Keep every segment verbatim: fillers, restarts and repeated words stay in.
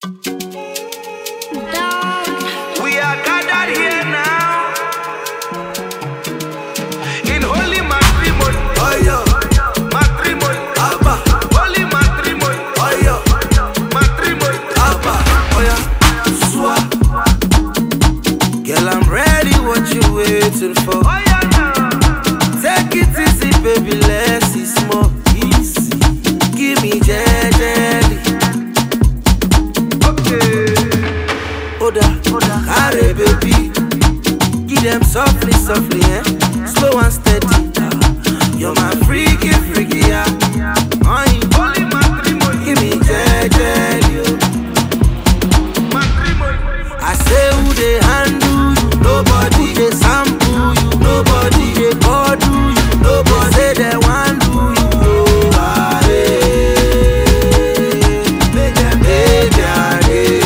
We are gathered here now in holy matrimony. Oh yeah, matrimony. Abba, holy matrimony. Oh yeah, matrimony. Abba, oh yeah, swa. Girl, I'm ready. What you waiting for? Oh yeah, now. Take it easy, baby. Less is more. Easy. Give me jelly. Okay. Oda, Oda, Harry, baby. Give them softly, softly, eh? Slow and steady. You're my freaky, freaky, yeah. Holy matrimony. Give me jelly. Matrimony. I say who they handle you, nobody they sample you, nobody they call do you, nobody say they want do you. Oh, ah, hey. Make them pay their day.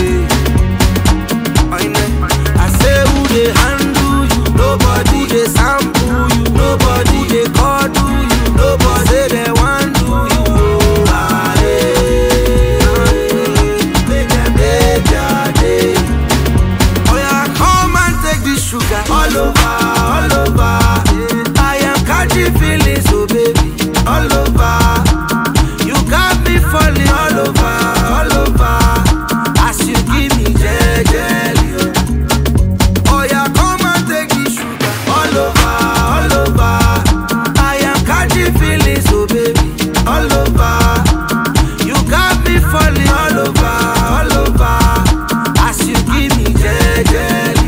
I say who they handle you, nobody they sample you, nobody they call do you, nobody say they want do you. Oh, ah, hey. Make them pay their day. Oh yeah, come and take this sugar all over, all over. I am catching feelings, oh baby, all over. You got me falling all over, all over. As you give me jelly. Oh yeah, come and take this sugar all over, all over. I am catching feelings, oh baby, all over. You got me falling all over, all over. As you give me jelly.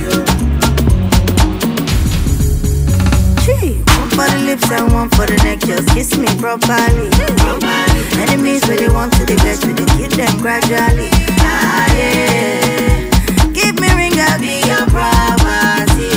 Gee, one for the lips and one for the neck, just kiss me properly. Enemies really want to the best, we dey kill them gradually. Ah, yeah. Give me ring, I'll be your property.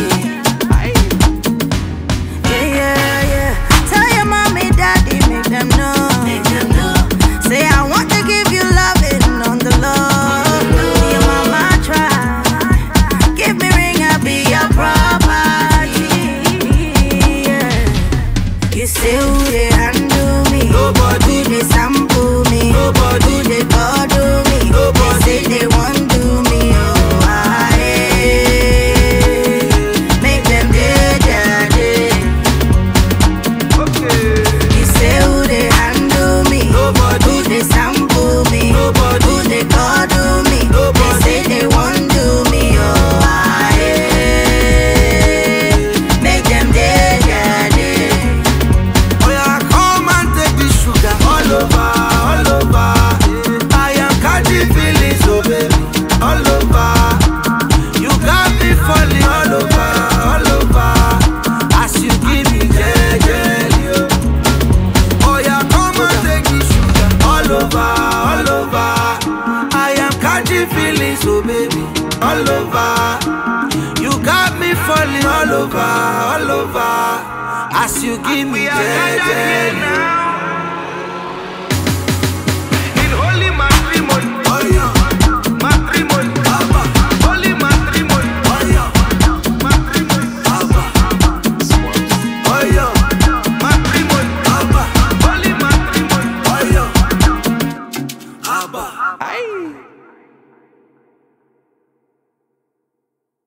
Yeah, yeah, yeah. Tell your mommy, daddy, make them know. Make them know. Say I want to give you loving on the low. Your mama try. Give me ring, I'll be your property. Yeah. You say who they handle me, Nobody. who they sample me, Nobody. who they cuddle me, Nobody. they say they want do me. Oh, ah, yeah. Make them day their day. Okay. You say who they handle me, Nobody. who they sample me, Nobody. who they cuddle me, Nobody. they say they want do me. Oh, ah, yeah. Make them day their day. Oh yeah, come and take this sugar all over, all over. I am catching feelings, oh baby, all over. You got me falling all over, all over. As you give me jelly. Oh yeah, come and take this sugar all over, all over. I am catching feelings, oh baby, all over. You got me falling all over, all over. As you give me jelly. In holy matrimony. Oh yeah.